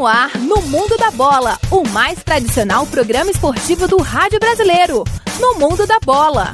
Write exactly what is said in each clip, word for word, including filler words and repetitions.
ar, no Mundo da Bola, o mais tradicional programa esportivo do rádio brasileiro. No Mundo da Bola.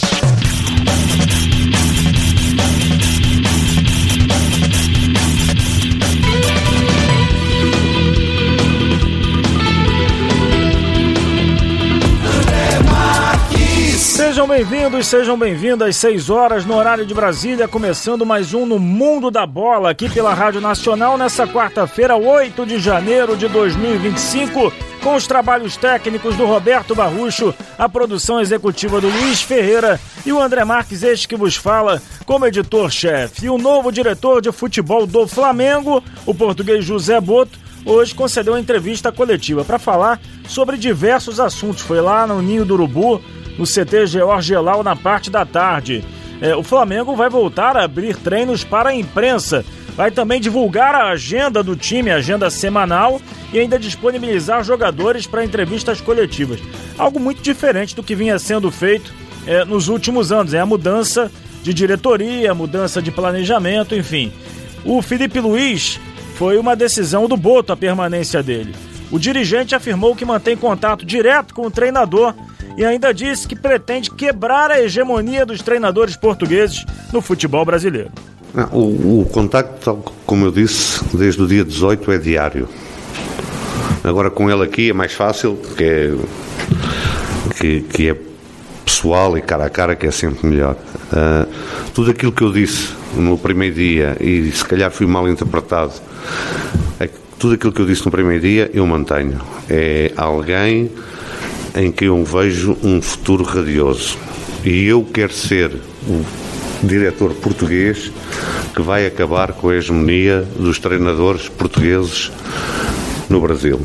Sejam bem-vindos, sejam bem-vindas às seis horas no horário de Brasília, começando mais um no Mundo da Bola, aqui pela Rádio Nacional, nessa quarta-feira, oito de janeiro de dois mil e vinte e cinco, com os trabalhos técnicos do Roberto Barrucho, a produção executiva do Luiz Ferreira e o André Marques, este que vos fala como editor-chefe. E o novo diretor de futebol do Flamengo, o português José Boto, hoje concedeu uma entrevista coletiva para falar sobre diversos assuntos. Foi lá no Ninho do Urubu, no C T George Elal, na parte da tarde. É, o Flamengo vai voltar a abrir treinos para a imprensa, vai também divulgar a agenda do time, a agenda semanal, e ainda disponibilizar jogadores para entrevistas coletivas. Algo muito diferente do que vinha sendo feito é, nos últimos anos, é a mudança de diretoria, mudança de planejamento, enfim. O Felipe Luiz foi uma decisão do Boto a permanência dele. O dirigente afirmou que mantém contato direto com o treinador e ainda disse que pretende quebrar a hegemonia dos treinadores portugueses no futebol brasileiro. O, o contacto, tal como eu disse, desde o dia dezoito é diário. Agora com ele aqui é mais fácil, que é, que, que é pessoal e cara a cara, que é sempre melhor. Uh, tudo aquilo que eu disse no primeiro dia, e se calhar fui mal interpretado, é, tudo aquilo que eu disse no primeiro dia eu mantenho. É alguém em que eu vejo um futuro radioso, e eu quero ser o diretor português que vai acabar com a hegemonia dos treinadores portugueses no Brasil.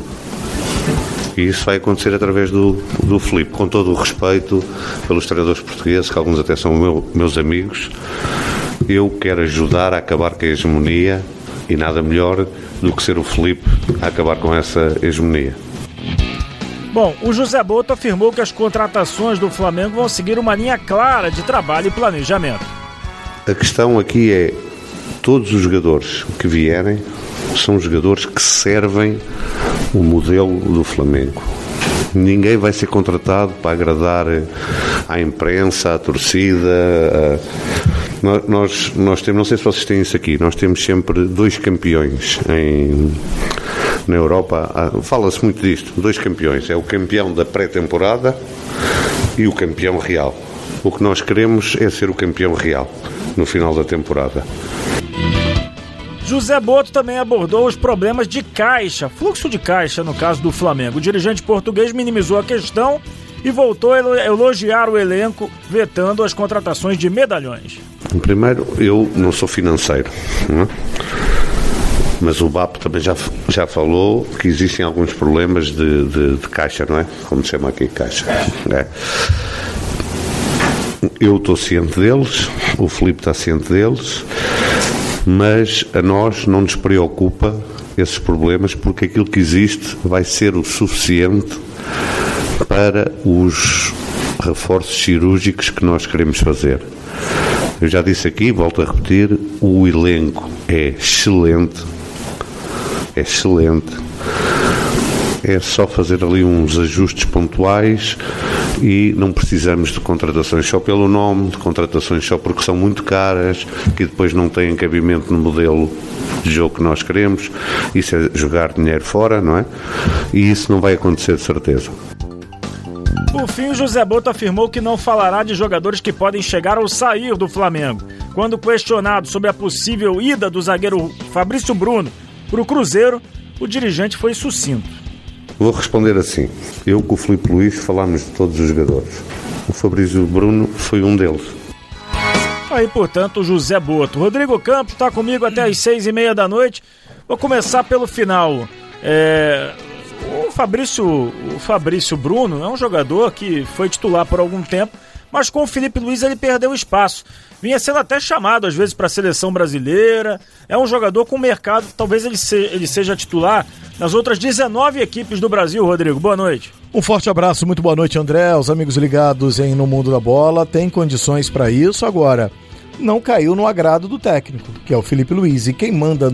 E isso vai acontecer através do, do Filipe, com todo o respeito pelos treinadores portugueses, que alguns até são meu, meus amigos. Eu quero ajudar a acabar com a hegemonia, e nada melhor do que ser o Filipe a acabar com essa hegemonia. Bom, o José Boto afirmou que as contratações do Flamengo vão seguir uma linha clara de trabalho e planejamento. A questão aqui é, todos os jogadores que vierem são jogadores que servem o modelo do Flamengo. Ninguém vai ser contratado para agradar à imprensa, à torcida. A... Nós, nós temos, não sei se vocês têm isso aqui, nós temos sempre dois campeões em... Na Europa, fala-se muito disto, dois campeões, é o campeão da pré-temporada e o campeão real. O que nós queremos é ser o campeão real no final da temporada. José Boto também abordou os problemas de caixa, fluxo de caixa no caso do Flamengo. O dirigente português minimizou a questão e voltou a elogiar o elenco, vetando as contratações de medalhões. Primeiro, eu não sou financeiro, não é? Mas o B A P também já, já falou que existem alguns problemas de, de, de caixa, não é? Como se chama aqui, caixa. É. Eu estou ciente deles, o Filipe está ciente deles, mas a nós não nos preocupa esses problemas, porque aquilo que existe vai ser o suficiente para os reforços cirúrgicos que nós queremos fazer. Eu já disse aqui, volto a repetir, o elenco é excelente. É excelente. É só fazer ali uns ajustes pontuais e não precisamos de contratações só pelo nome, de contratações só porque são muito caras, que depois não têm cabimento no modelo de jogo que nós queremos. Isso é jogar dinheiro fora, não é? E isso não vai acontecer de certeza. Por fim, o José Boto afirmou que não falará de jogadores que podem chegar ou sair do Flamengo. Quando questionado sobre a possível ida do zagueiro Fabrício Bruno para o Cruzeiro, o dirigente foi sucinto. Vou responder assim. Eu com o Filipe Luiz falámos de todos os jogadores. O Fabrício Bruno foi um deles. Aí, portanto, o José Boto. Rodrigo Campos está comigo até às seis e meia da noite. Vou começar pelo final. É... O Fabrício, o Fabrício Bruno é um jogador que foi titular por algum tempo, mas com o Felipe Luiz ele perdeu espaço. Vinha sendo até chamado às vezes para a seleção brasileira. É um jogador com mercado, talvez ele, se, ele seja titular nas outras dezenove equipes do Brasil. Rodrigo, boa noite. Um forte abraço, muito boa noite, André, os amigos ligados em No Mundo da Bola. Tem condições para isso. Agora, não caiu no agrado do técnico, que é o Felipe Luiz, e quem manda no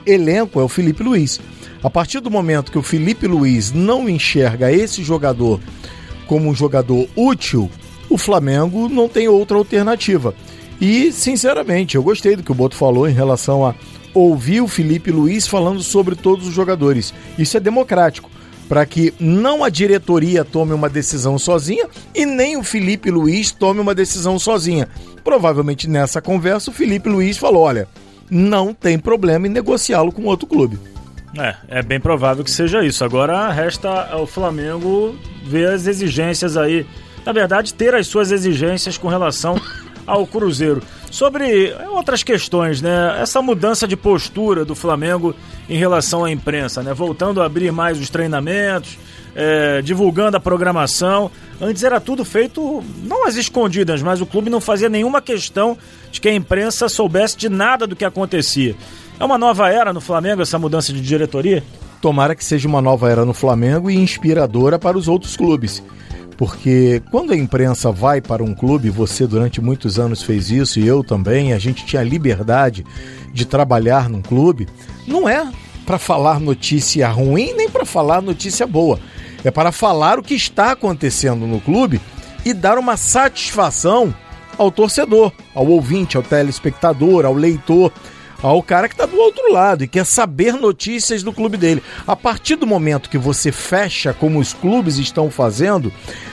elenco é o Felipe Luiz. A partir do momento que o Felipe Luiz não enxerga esse jogador como um jogador útil, o Flamengo não tem outra alternativa. E, sinceramente, eu gostei do que o Boto falou em relação a ouvir o Felipe Luiz falando sobre todos os jogadores. Isso é democrático, para que não a diretoria tome uma decisão sozinha e nem o Felipe Luiz tome uma decisão sozinha. Provavelmente nessa conversa o Felipe Luiz falou, olha, não tem problema em negociá-lo com outro clube. É, é bem provável que seja isso. Agora resta ao Flamengo ver as exigências aí. Na verdade, ter as suas exigências com relação ao Cruzeiro. Sobre outras questões, né? Essa mudança de postura do Flamengo em relação à imprensa, né? Voltando a abrir mais os treinamentos, é, divulgando a programação. Antes era tudo feito, não às escondidas, mas o clube não fazia nenhuma questão de que a imprensa soubesse de nada do que acontecia. É uma nova era no Flamengo, essa mudança de diretoria? Tomara que seja uma nova era no Flamengo e inspiradora para os outros clubes. Porque quando a imprensa vai para um clube, você durante muitos anos fez isso e eu também, a gente tinha liberdade de trabalhar num clube, não é para falar notícia ruim nem para falar notícia boa. É para falar o que está acontecendo no clube e dar uma satisfação ao torcedor, ao ouvinte, ao telespectador, ao leitor, ao cara que está do outro lado e quer saber notícias do clube dele. A partir do momento que você fecha como os clubes estão fazendo,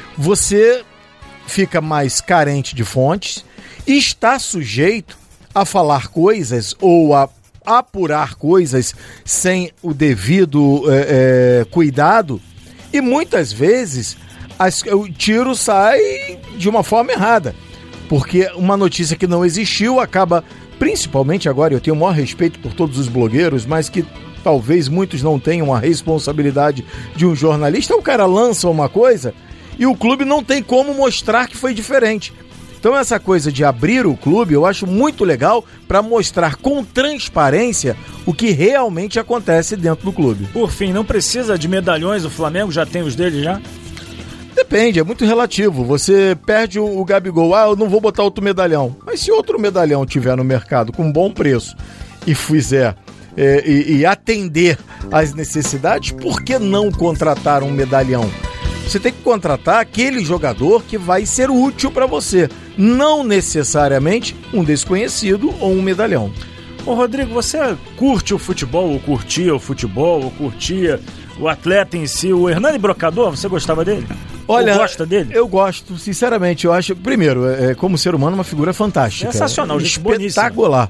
você fica mais carente de fontes e está sujeito a falar coisas ou a apurar coisas sem o devido é, é, cuidado e muitas vezes as, o tiro sai de uma forma errada, porque uma notícia que não existiu acaba... Principalmente agora, eu tenho o maior respeito por todos os blogueiros, mas que talvez muitos não tenham a responsabilidade de um jornalista. O cara lança uma coisa e o clube não tem como mostrar que foi diferente. Então essa coisa de abrir o clube eu acho muito legal para mostrar com transparência o que realmente acontece dentro do clube. Por fim, não precisa de medalhões, o Flamengo já tem os dele já? Depende, é muito relativo. Você perde o, o Gabigol, ah, eu não vou botar outro medalhão. Mas se outro medalhão tiver no mercado com bom preço e fizer é, e, e atender às necessidades, por que não contratar um medalhão? Você tem que contratar aquele jogador que vai ser útil para você, não necessariamente um desconhecido ou um medalhão. Ô Rodrigo, você curte o futebol, ou curtia o futebol, ou curtia o atleta em si, o Hernani Brocador, você gostava dele? Olha, ou gosta dele? Eu gosto, sinceramente, eu acho, primeiro, é, como ser humano, uma figura fantástica. Sensacional, gente boníssima. Espetacular.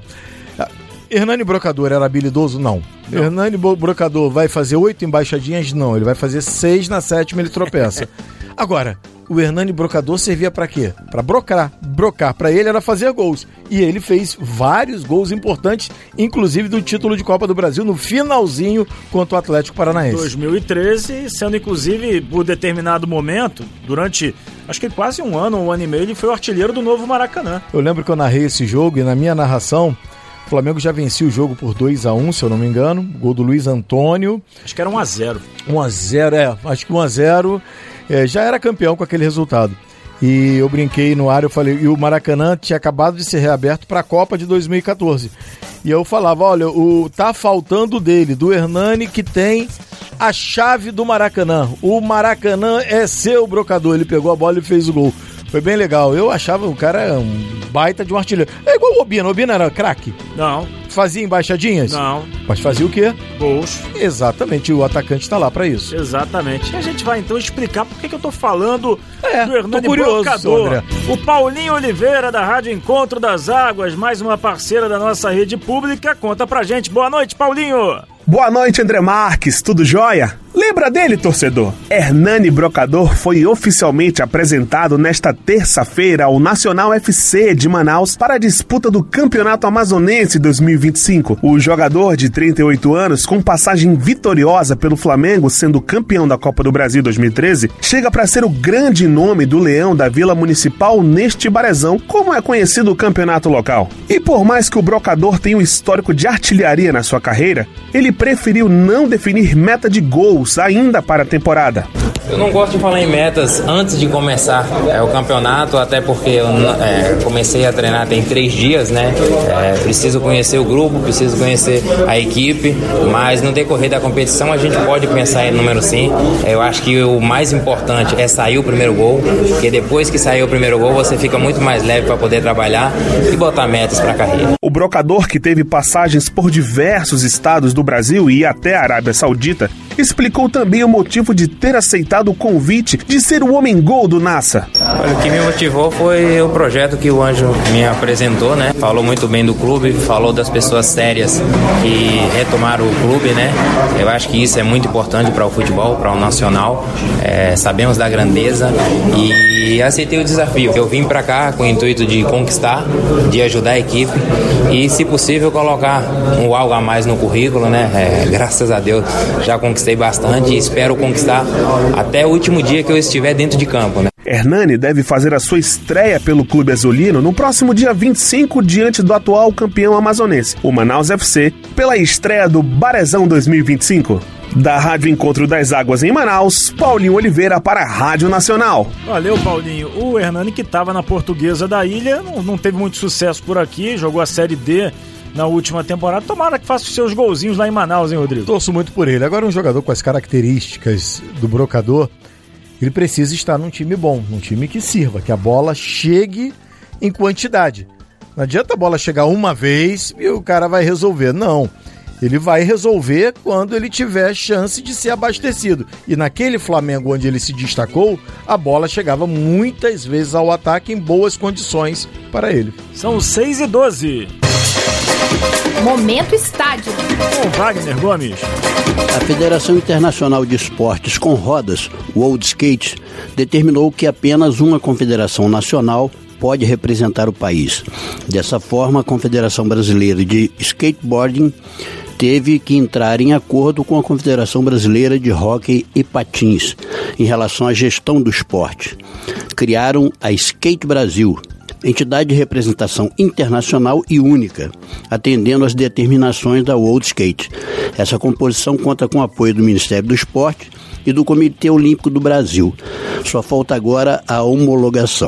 Hernani Brocador era habilidoso? Não. não. Hernani Brocador vai fazer oito embaixadinhas? Não, ele vai fazer seis, na sétima ele tropeça. Agora, o Hernani Brocador servia pra quê? Pra brocar. Brocar pra ele era fazer gols. E ele fez vários gols importantes, inclusive do título de Copa do Brasil, no finalzinho contra o Atlético Paranaense. dois mil e treze, sendo inclusive, por determinado momento, durante, acho que quase um ano, um ano e meio, ele foi o artilheiro do novo Maracanã. Eu lembro que eu narrei esse jogo e na minha narração, o Flamengo já vencia o jogo por dois a um, se eu não me engano. Gol do Luiz Antônio. Acho que era um a zero. um a zero, é. Acho que um a zero. É, já era campeão com aquele resultado. E eu brinquei no ar, eu falei, e o Maracanã tinha acabado de ser reaberto para a Copa de dois mil e catorze. E eu falava, olha, o, tá faltando dele, do Hernani, que tem a chave do Maracanã. O Maracanã é seu, Brocador. Ele pegou a bola e fez o gol. Foi bem legal. Eu achava o cara um baita de um artilheiro. É igual o Obina. O Obina era craque? Não. Fazia embaixadinhas? Não. Mas fazia o quê? Gols. Exatamente. O atacante está lá para isso. Exatamente. E a gente vai então explicar por que, que eu tô falando é, do Hernani Brocador. André. O Paulinho Oliveira, da Rádio Encontro das Águas, mais uma parceira da nossa rede pública, conta pra gente. Boa noite, Paulinho. Boa noite, André Marques. Tudo jóia? Lembra dele, torcedor? Hernani Brocador foi oficialmente apresentado nesta terça-feira ao Nacional F C de Manaus para a disputa do Campeonato Amazonense dois mil e vinte e cinco. O jogador de trinta e oito anos, com passagem vitoriosa pelo Flamengo, sendo campeão da Copa do Brasil dois mil e treze, chega para ser o grande nome do Leão da Vila Municipal neste Barezão, como é conhecido o campeonato local. E por mais que o Brocador tenha um histórico de artilharia na sua carreira, ele preferiu não definir meta de gols ainda para a temporada. Eu não gosto de falar em metas antes de começar é, o campeonato, até porque eu é, comecei a treinar tem três dias, né? É, preciso conhecer o grupo, preciso conhecer a equipe, mas no decorrer da competição a gente pode pensar em número sim. Eu acho que o mais importante é sair o primeiro gol, porque depois que sair o primeiro gol você fica muito mais leve para poder trabalhar e botar metas para a carreira. O brocador, que teve passagens por diversos estados do Brasil e até a Arábia Saudita, explicou também o motivo de ter aceitado o convite de ser o homem-gol do Nassa. Olha, o que me motivou foi o projeto que o Anjo me apresentou, né? Falou muito bem do clube, falou das pessoas sérias que retomaram o clube, né? Eu acho que isso é muito importante para o futebol, para o nacional. É, sabemos da grandeza e aceitei o desafio. Eu vim para cá com o intuito de conquistar, de ajudar a equipe e, se possível, colocar um algo a mais no currículo, né? É, graças a Deus já conquistei bastante e espero conquistar até o último dia que eu estiver dentro de campo, né? Hernani deve fazer a sua estreia pelo clube azulino no próximo dia vinte e cinco diante do atual campeão amazonense, o Manaus F C, pela estreia do Barezão dois mil e vinte e cinco. Da Rádio Encontro das Águas em Manaus, Paulinho Oliveira para a Rádio Nacional. Valeu, Paulinho. O Hernani, que estava na Portuguesa da Ilha, não, não teve muito sucesso por aqui, jogou a Série D na última temporada. Tomara que faça os seus golzinhos lá em Manaus, hein, Rodrigo? Torço muito por ele. Agora, um jogador com as características do brocador, ele precisa estar num time bom, num time que sirva, que a bola chegue em quantidade. Não adianta a bola chegar uma vez e o cara vai resolver. Não. Ele vai resolver quando ele tiver chance de ser abastecido. E naquele Flamengo onde ele se destacou, a bola chegava muitas vezes ao ataque em boas condições para ele. São seis e doze. Momento Estádio. Com Wagner Gomes. A Federação Internacional de Esportes com Rodas, World Skate, determinou que apenas uma confederação nacional pode representar o país. Dessa forma, a Confederação Brasileira de Skateboarding teve que entrar em acordo com a Confederação Brasileira de Hóquei e Patins em relação à gestão do esporte. Criaram a Skate Brasil, entidade de representação internacional e única, atendendo às determinações da World Skate. Essa composição conta com o apoio do Ministério do Esporte e do Comitê Olímpico do Brasil. Só falta agora a homologação.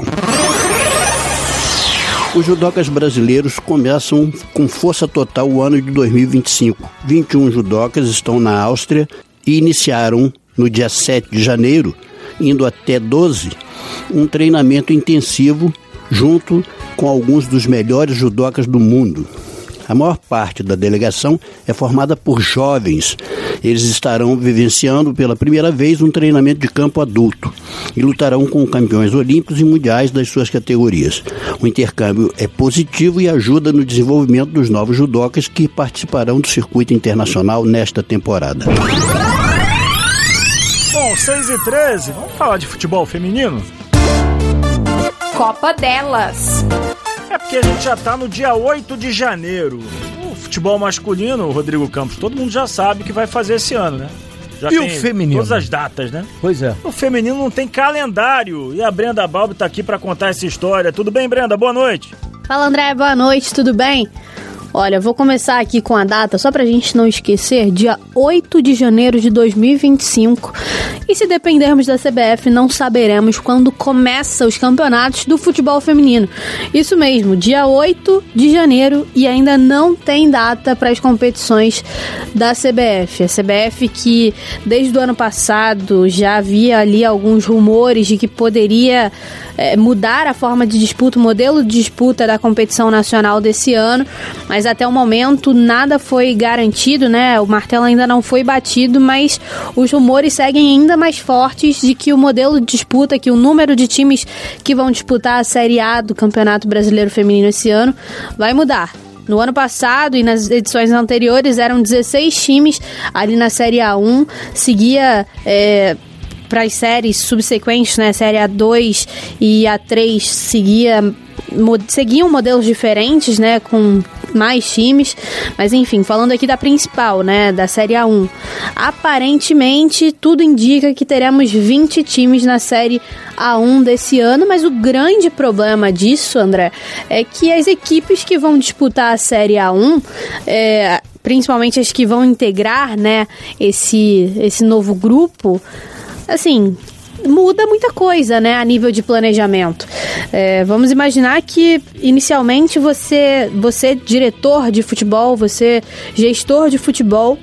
Os judocas brasileiros começam com força total o ano de dois mil e vinte e cinco. vinte e um judocas estão na Áustria e iniciaram no dia sete de janeiro, indo até doze, um treinamento intensivo junto com alguns dos melhores judocas do mundo. A maior parte da delegação é formada por jovens. Eles estarão vivenciando pela primeira vez um treinamento de campo adulto e lutarão com campeões olímpicos e mundiais das suas categorias. O intercâmbio é positivo e ajuda no desenvolvimento dos novos judocas que participarão do circuito internacional nesta temporada. Bom, seis e treze, vamos falar de futebol feminino? Copa delas. É porque a gente já tá no dia oito de janeiro. O futebol masculino, Rodrigo Campos, todo mundo já sabe o que vai fazer esse ano, né? Já e tem o feminino? Todas as datas, né? Pois é. O feminino não tem calendário. E a Brenda Balbi tá aqui pra contar essa história. Tudo bem, Brenda? Boa noite. Fala, André. Boa noite. Tudo bem? Olha, vou começar aqui com a data, só pra gente não esquecer, dia oito de janeiro de dois mil e vinte e cinco. E se dependermos da C B F, não saberemos quando começam os campeonatos do futebol feminino. Isso mesmo, dia oito de janeiro, e ainda não tem data para as competições da C B F. A C B F que desde o ano passado já havia ali alguns rumores de que poderia é, mudar a forma de disputa, o modelo de disputa da competição nacional desse ano, mas até o momento nada foi garantido, né? O martelo ainda não foi batido, mas os rumores seguem ainda mais fortes de que o modelo de disputa, que o número de times que vão disputar a Série A do Campeonato Brasileiro Feminino esse ano vai mudar. No ano passado e nas edições anteriores eram dezesseis times ali na Série A um, seguia... É, para as séries subsequentes, né, Série A dois e A três seguia, mo- seguiam modelos diferentes, né, com mais times, mas enfim, falando aqui da principal, né, da Série A um, aparentemente tudo indica que teremos vinte times na Série A um desse ano, mas o grande problema disso, André, é que as equipes que vão disputar a Série A um, é, principalmente as que vão integrar, né, esse, esse novo grupo, assim, muda muita coisa, né, a nível de planejamento. É, vamos imaginar que inicialmente você, você diretor de futebol, você gestor de futebol,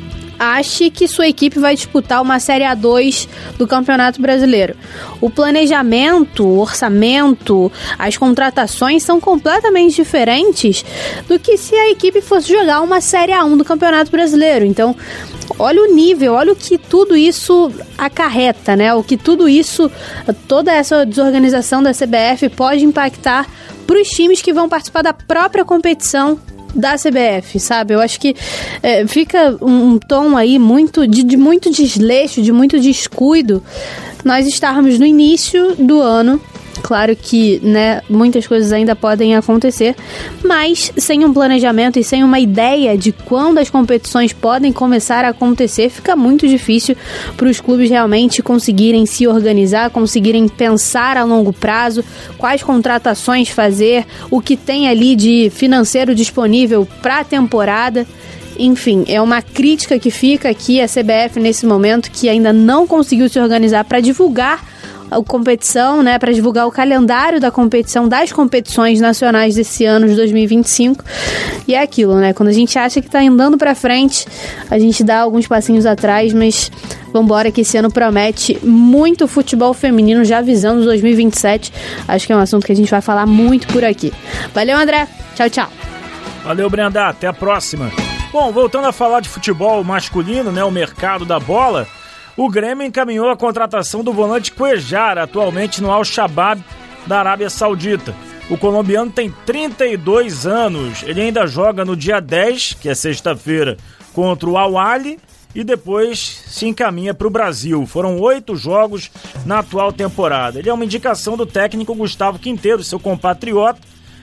ache que sua equipe vai disputar uma Série A dois do Campeonato Brasileiro. O planejamento, o orçamento, as contratações são completamente diferentes do que se a equipe fosse jogar uma Série A um do Campeonato Brasileiro. Então, olha o nível, olha o que tudo isso acarreta, né? O que tudo isso, toda essa desorganização da C B F pode impactar para os times que vão participar da própria competição da C B F, sabe? Eu acho que é, fica um, um tom aí muito de, de muito desleixo, de muito descuido nós estarmos no início do ano. Claro que, né, muitas coisas ainda podem acontecer, mas sem um planejamento e sem uma ideia de quando as competições podem começar a acontecer, fica muito difícil para os clubes realmente conseguirem se organizar, conseguirem pensar a longo prazo, quais contratações fazer, o que tem ali de financeiro disponível para a temporada. Enfim, é uma crítica que fica aqui à C B F nesse momento, que ainda não conseguiu se organizar para divulgar a competição, né, para divulgar o calendário da competição, das competições nacionais desse ano de dois mil e vinte e cinco. E é aquilo, né? Quando a gente acha que tá andando para frente, a gente dá alguns passinhos atrás, mas vambora que esse ano promete muito futebol feminino, já visando dois mil e vinte e sete. Acho que é um assunto que a gente vai falar muito por aqui. Valeu, André. Tchau, tchau. Valeu, Brenda. Até a próxima. Bom, voltando a falar de futebol masculino, né, o mercado da bola, o Grêmio encaminhou a contratação do volante Cuejar, atualmente no Al-Shabaab da Arábia Saudita. O colombiano tem trinta e dois anos, ele ainda joga no dia dez, que é sexta-feira, contra o Al-Ahly e depois se encaminha para o Brasil. Foram oito jogos na atual temporada. Ele é uma indicação do técnico Gustavo Quinteiro, seu compatriota.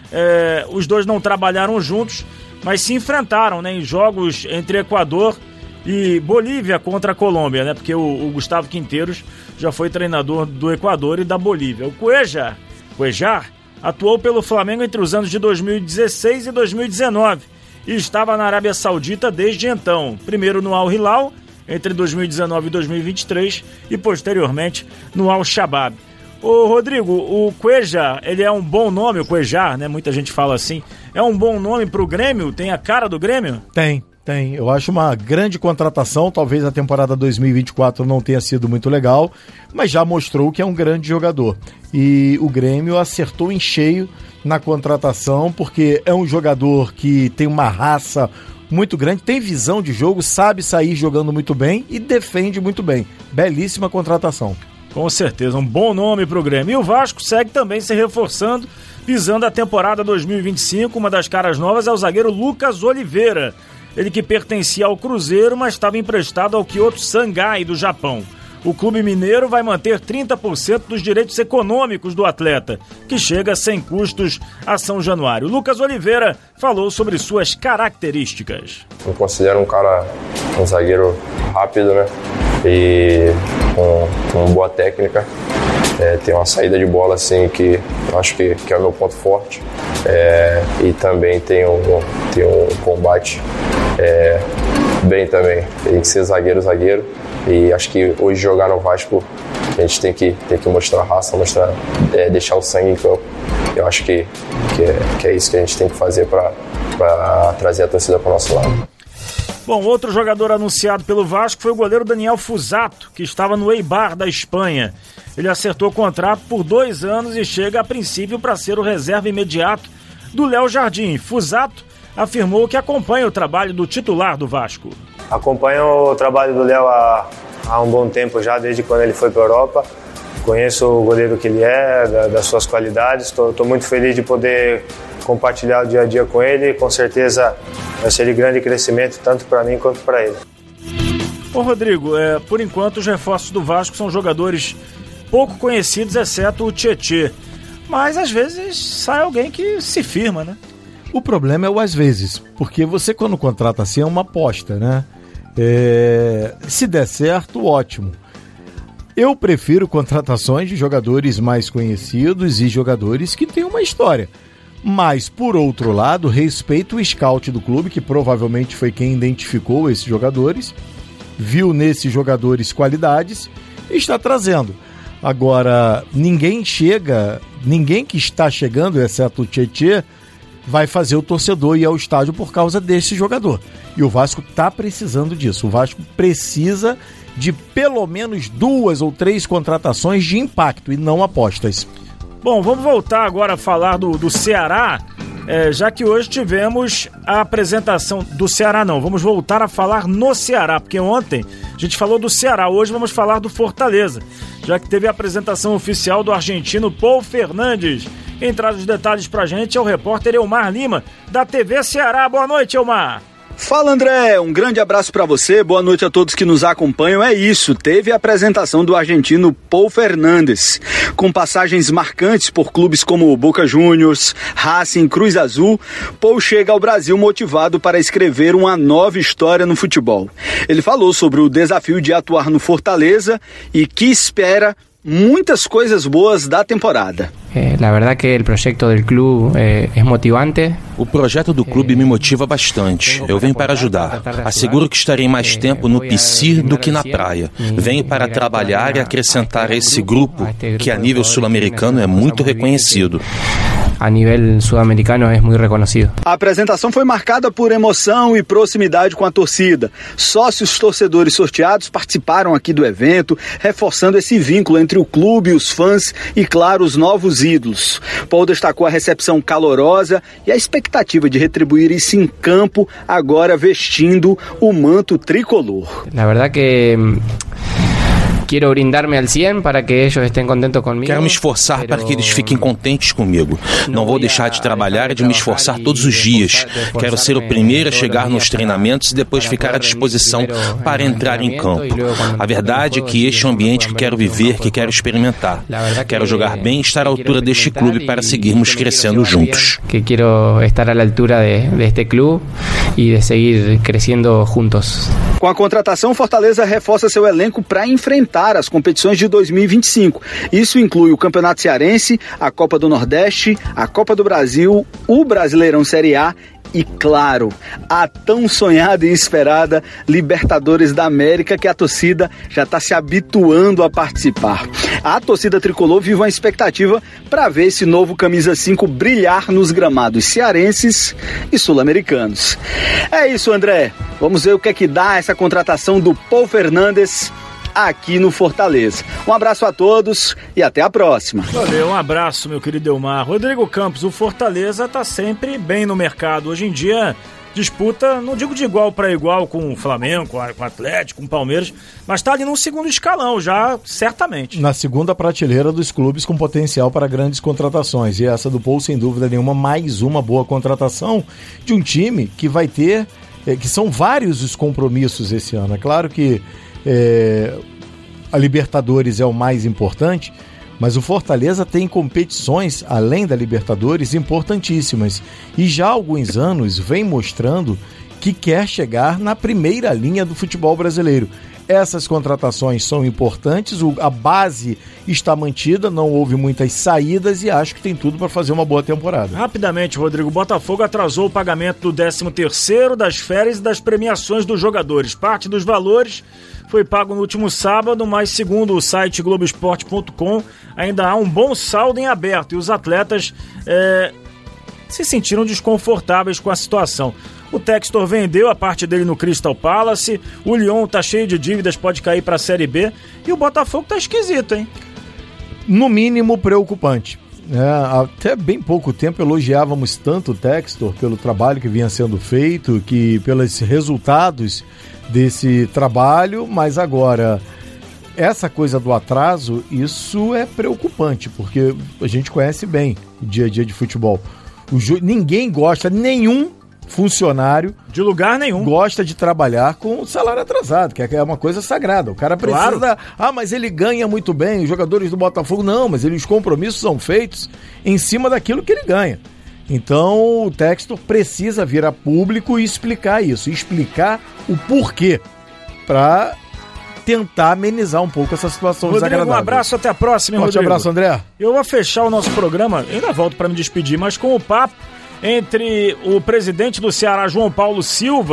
É, os dois não trabalharam juntos, mas se enfrentaram, né, em jogos entre Equador e Bolívia contra a Colômbia, né? Porque o, o Gustavo Quinteiros já foi treinador do Equador e da Bolívia. O Cuejar, Cuejar atuou pelo Flamengo entre os anos de dois mil e dezesseis e dois mil e dezenove e estava na Arábia Saudita desde então. Primeiro no Al Hilal entre dois mil e dezenove e dois mil e vinte e três e posteriormente no Al-Shabaab. Ô Rodrigo, o Cuejar, ele é um bom nome, o Cuejar, né? Muita gente fala assim. É um bom nome pro Grêmio? Tem a cara do Grêmio? Tem. Tem, eu acho uma grande contratação. Talvez a temporada dois mil e vinte e quatro não tenha sido muito legal, mas já mostrou que é um grande jogador. E o Grêmio acertou em cheio na contratação, porque é um jogador que tem uma raça muito grande, tem visão de jogo, sabe sair jogando muito bem e defende muito bem. Belíssima contratação. Com certeza, um bom nome para o Grêmio. E o Vasco segue também se reforçando, visando a temporada dois mil e vinte e cinco. Uma das caras novas é o zagueiro Lucas Oliveira. Ele que pertencia ao Cruzeiro, mas estava emprestado ao Kyoto Sangai do Japão. O clube mineiro vai manter trinta por cento dos direitos econômicos do atleta, que chega sem custos a São Januário. Lucas Oliveira falou sobre suas características. Eu considero um cara, um zagueiro rápido, né? E com, com boa técnica. É, tem uma saída de bola assim que eu acho que, que é o meu ponto forte. É, e também tem um, tem um combate é, bem também. Tem que ser zagueiro, zagueiro. E acho que hoje jogar no Vasco a gente tem que, tem que mostrar raça, mostrar, é, deixar o sangue em campo. Eu acho que, que, é, que é isso que a gente tem que fazer para trazer a torcida para o nosso lado. Bom, outro jogador anunciado pelo Vasco foi o goleiro Daniel Fusato, que estava no Eibar da Espanha. Ele acertou o contrato por dois anos e chega a princípio para ser o reserva imediato do Léo Jardim. Fusato afirmou que acompanha o trabalho do titular do Vasco. Acompanho o trabalho do Léo há, há um bom tempo já, desde quando ele foi para a Europa. Conheço o goleiro que ele é, da, das suas qualidades. Estou muito feliz de poder compartilhar o dia a dia com ele. Com certeza vai ser de grande crescimento, tanto para mim quanto para ele. Ô Rodrigo, é, por enquanto os reforços do Vasco são jogadores pouco conhecidos, exceto o Tietê. Mas às vezes sai alguém que se firma, né? O problema é o às vezes, porque você quando contrata assim é uma aposta, né? É... Se der certo, ótimo. Eu prefiro contratações de jogadores mais conhecidos e jogadores que têm uma história. Mas, por outro lado, respeito o scout do clube, que provavelmente foi quem identificou esses jogadores, viu nesses jogadores qualidades está trazendo. Agora, ninguém chega, ninguém que está chegando, exceto o Tietê, vai fazer o torcedor ir ao estádio por causa desse jogador. E o Vasco está precisando disso. O Vasco precisa de pelo menos duas ou três contratações de impacto e não apostas. Bom, vamos voltar agora a falar do, do Ceará, é, já que hoje tivemos a apresentação do Ceará, não, vamos voltar a falar no Ceará, porque ontem a gente falou do Ceará, hoje vamos falar do Fortaleza, já que teve a apresentação oficial do argentino Paul Fernandes. Quem traz os detalhes pra gente é o repórter Elmar Lima, da T V Ceará. Boa noite, Elmar. Fala, André, um grande abraço para você, boa noite a todos que nos acompanham. É isso, teve a apresentação do argentino Paul Fernandes, com passagens marcantes por clubes como Boca Juniors, Racing, Cruz Azul. Paul chega ao Brasil motivado para escrever uma nova história no futebol. Ele falou sobre o desafio de atuar no Fortaleza e que espera muitas coisas boas da temporada. Eh, la verdad que el proyecto del club eh, es motivante. O projeto do clube me motiva bastante. Eu venho para ajudar. Asseguro que estarei mais tempo no P C do que na praia. Venho para trabalhar e acrescentar a esse grupo que a nível sul-americano é muito reconhecido. A nível sul-americano é muito reconhecido. A apresentação foi marcada por emoção e proximidade com a torcida. Sócios torcedores sorteados participaram aqui do evento, reforçando esse vínculo entre o clube, os fãs e, claro, os novos ídolos. Paul destacou a recepção calorosa e a expectativa de retribuir isso em campo, agora vestindo o manto tricolor. Na verdade que quero brindar-me al cem para que eles estejam contentos comigo. Quero me esforçar para que eles fiquem contentes comigo. Não vou deixar de trabalhar e de me esforçar todos os dias. Quero ser o primeiro a chegar nos treinamentos e depois ficar à disposição para entrar em campo. A verdade é que este é o ambiente que quero viver, que quero experimentar. Quero jogar bem e estar à altura deste clube para seguirmos crescendo juntos. Que quero estar à altura de, deste clube e de seguir crescendo juntos. Com a contratação, Fortaleza reforça seu elenco para enfrentar as competições de dois mil e vinte e cinco. Isso inclui o Campeonato Cearense, a Copa do Nordeste, a Copa do Brasil, o Brasileirão Série A e, claro, a tão sonhada e esperada Libertadores da América, que a torcida já está se habituando a participar. A torcida tricolor vive uma expectativa para ver esse novo camisa cinco brilhar nos gramados cearenses e sul-americanos. É isso, André. Vamos ver o que é que dá essa contratação do Paul Fernandes aqui no Fortaleza. Um abraço a todos e até a próxima. Valeu, um abraço, meu querido Elmar. Rodrigo Campos, o Fortaleza está sempre bem no mercado. Hoje em dia disputa, não digo de igual para igual com o Flamengo, com o Atlético, com o Palmeiras, mas está ali num segundo escalão já, certamente. Na segunda prateleira dos clubes com potencial para grandes contratações. E essa do Paul, sem dúvida nenhuma, mais uma boa contratação de um time que vai ter, é, que são vários os compromissos esse ano. É claro que É, a Libertadores é o mais importante, mas o Fortaleza tem competições, além da Libertadores, importantíssimas. E já há alguns anos vem mostrando que quer chegar na primeira linha do futebol brasileiro. Essas contratações são importantes, a base está mantida, não houve muitas saídas e acho que tem tudo para fazer uma boa temporada. Rapidamente, Rodrigo, o Botafogo atrasou o pagamento do décimo terceiro, das férias e das premiações dos jogadores. Parte dos valores foi pago no último sábado, mas segundo o site globo esporte ponto com, ainda há um bom saldo em aberto e os atletas é, se sentiram desconfortáveis com a situação. O Textor vendeu a parte dele no Crystal Palace, o Lyon tá cheio de dívidas, pode cair para a Série B e o Botafogo tá esquisito, hein? No mínimo preocupante. É, até bem pouco tempo elogiávamos tanto o Textor pelo trabalho que vinha sendo feito, que pelos resultados desse trabalho, mas agora essa coisa do atraso, isso é preocupante, porque a gente conhece bem o dia a dia de futebol. O ju... Ninguém gosta, nenhum funcionário de lugar nenhum gosta de trabalhar com salário atrasado, que é uma coisa sagrada. O cara precisa claro. Ah, mas ele ganha muito bem, os jogadores do Botafogo não, mas eles, os compromissos são feitos em cima daquilo que ele ganha. Então o Textor precisa vir a público e explicar isso, explicar o porquê, para tentar amenizar um pouco essa situação Rodrigo, desagradável. Um abraço, até a próxima, Forte Rodrigo. abraço, André. Eu vou fechar o nosso programa, ainda volto para me despedir, mas com o papo entre o presidente do Ceará, João Paulo Silva,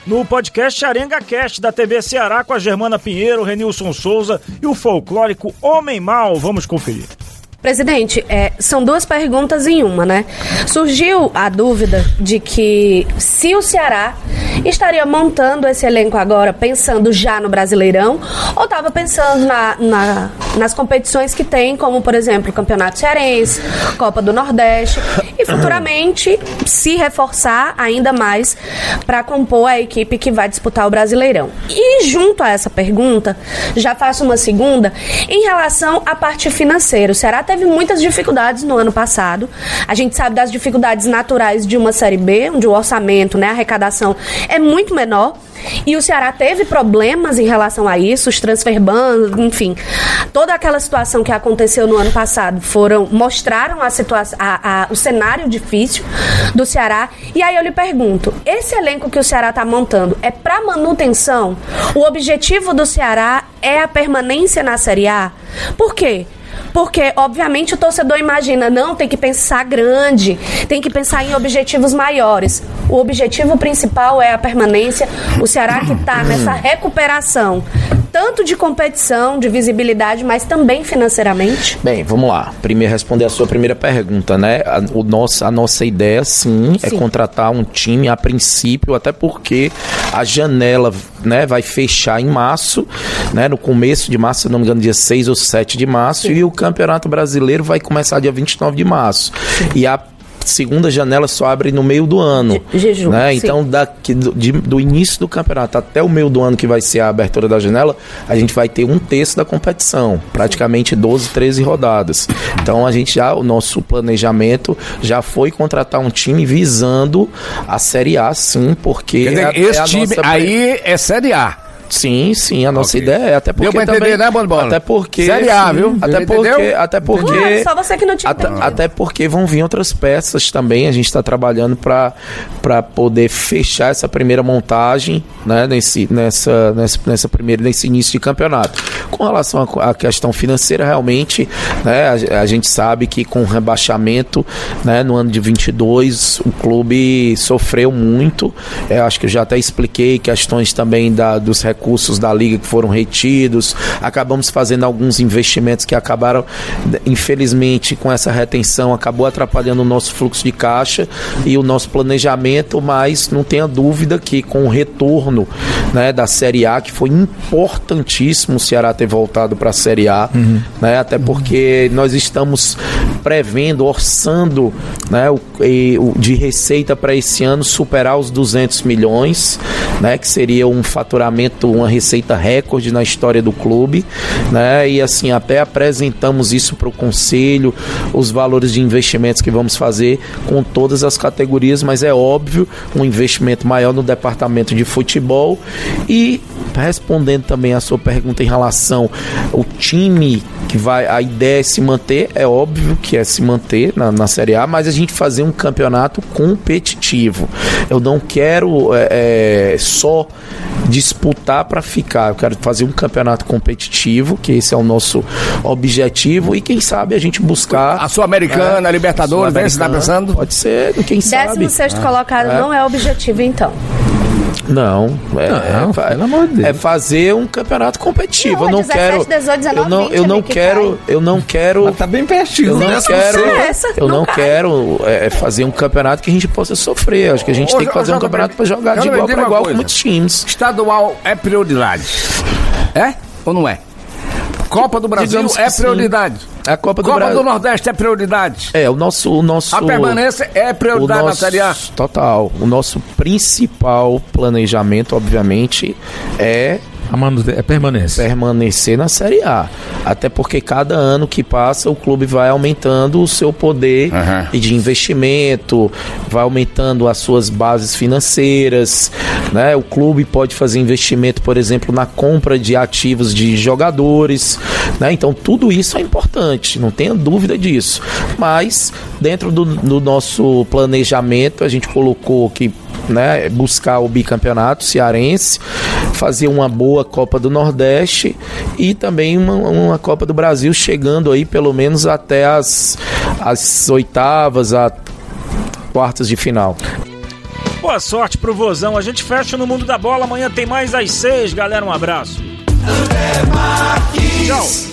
no podcast Arenga Cast da T V Ceará com a Germana Pinheiro, Renilson Souza e o folclórico Homem Mal. Vamos conferir. Presidente, é, são duas perguntas em uma, né? Surgiu a dúvida de que se o Ceará estaria montando esse elenco agora pensando já no Brasileirão ou estava pensando na, na, nas competições que tem, como, por exemplo, o Campeonato Cearense, Copa do Nordeste e futuramente se reforçar ainda mais para compor a equipe que vai disputar o Brasileirão. E junto a essa pergunta, já faço uma segunda em relação à parte financeira. O Ceará teve muitas dificuldades no ano passado. A gente sabe das dificuldades naturais de uma Série B, onde o orçamento, né, a arrecadação é muito menor. E o Ceará teve problemas em relação a isso, os transfer bans, enfim. Toda aquela situação que aconteceu no ano passado foram, mostraram a situação, a, a, o cenário difícil do Ceará. E aí eu lhe pergunto, esse elenco que o Ceará está montando é para manutenção? O objetivo do Ceará é a permanência na Série A? Por quê? Porque, obviamente, o torcedor imagina, não, tem que pensar grande, tem que pensar em objetivos maiores. O objetivo principal é a permanência. O Ceará que está nessa recuperação, tanto de competição, de visibilidade, mas também financeiramente. Bem, vamos lá. Primeiro, responder a sua primeira pergunta, né? A, o nosso, a nossa ideia, sim, sim, é contratar um time a princípio, até porque a janela, né, vai fechar em março, né? No começo de março, se não me engano, dia seis ou sete de março, sim, e o Campeonato Brasileiro vai começar dia vinte e nove de março. Sim. E a segunda janela só abre no meio do ano, jejum, né? Então daqui, do, de, do início do campeonato até o meio do ano, que vai ser a abertura da janela, a gente vai ter um terço da competição, praticamente doze, treze rodadas. Então a gente já, o nosso planejamento já foi contratar um time visando a Série A, sim, porque dizer, é, esse é a time nossa... aí é Série A. Sim, sim, a nossa okay. ideia é até porque deu pra também, entender, né, Bonibola? Até porque Série A, sim, viu? Até porque, até porque não, só você que não tinha até, até porque vão vir outras peças também. A gente está trabalhando para para poder fechar essa primeira montagem, né, nesse nessa nessa nessa primeira nesse início de campeonato. Com relação à questão financeira, realmente, né, a, a gente sabe que com o rebaixamento, né, no ano de vinte e dois, o clube sofreu muito. É, acho que eu já até expliquei questões também da, dos recursos recursos da Liga que foram retidos, acabamos fazendo alguns investimentos que acabaram, infelizmente, com essa retenção, acabou atrapalhando o nosso fluxo de caixa e o nosso planejamento, mas não tenha dúvida que com o retorno, né, da Série A, que foi importantíssimo o Ceará ter voltado para a Série A, uhum. né, até porque nós estamos prevendo, orçando, né, o, e, o, de receita para esse ano superar os duzentos milhões, né, que seria um faturamento, uma receita recorde na história do clube, né? E assim, até apresentamos isso para o conselho, os valores de investimentos que vamos fazer com todas as categorias, mas é óbvio, um investimento maior no departamento de futebol. E respondendo também a sua pergunta em relação ao time que vai, a ideia é se manter, é óbvio que é se manter na, na Série A, mas a gente fazer um campeonato competitivo. Eu não quero é, é, só disputar para ficar, eu quero fazer um campeonato competitivo, que esse é o nosso objetivo, e quem sabe a gente buscar a Sul-Americana, é, a Libertadores, né? Você está pensando? Pode ser, quem sabe. Décimo sexto ah, colocado é. não é objetivo, então. Não, é, não, é, pelo amor de Deus. É fazer um campeonato competitivo. Não, eu não dezessete, quero, dezoito, dezenove, eu não, eu não quero, eu não quero. Mas tá bem pertinho. Eu não né? quero, eu não, não quero é, fazer um campeonato que a gente possa sofrer. Acho que a gente ô, tem que fazer ô, um campeonato para jogar de igual para igual com muitos times. Estadual é prioridade, é ou não é? Copa do Brasil é prioridade. A Copa do, Copa Bra... do Nordeste é prioridade. É, o nosso... O nosso a permanência é prioridade nosso, na Série A. Total. O nosso principal planejamento, obviamente, é... É permanência. Permanecer na Série A. Até porque cada ano que passa o clube vai aumentando o seu poder uhum. de investimento, vai aumentando as suas bases financeiras, né? O clube pode fazer investimento, por exemplo, na compra de ativos de jogadores, né? Então tudo isso é importante, não tenha dúvida disso. Mas dentro do, do nosso planejamento a gente colocou que, né, buscar o bicampeonato cearense, fazer uma boa Copa do Nordeste e também uma, uma Copa do Brasil, chegando aí pelo menos até as, as oitavas, a quartas de final. Boa sorte pro Vozão. A gente fecha no Mundo da Bola. Amanhã tem mais às seis, galera. Um abraço. Tchau.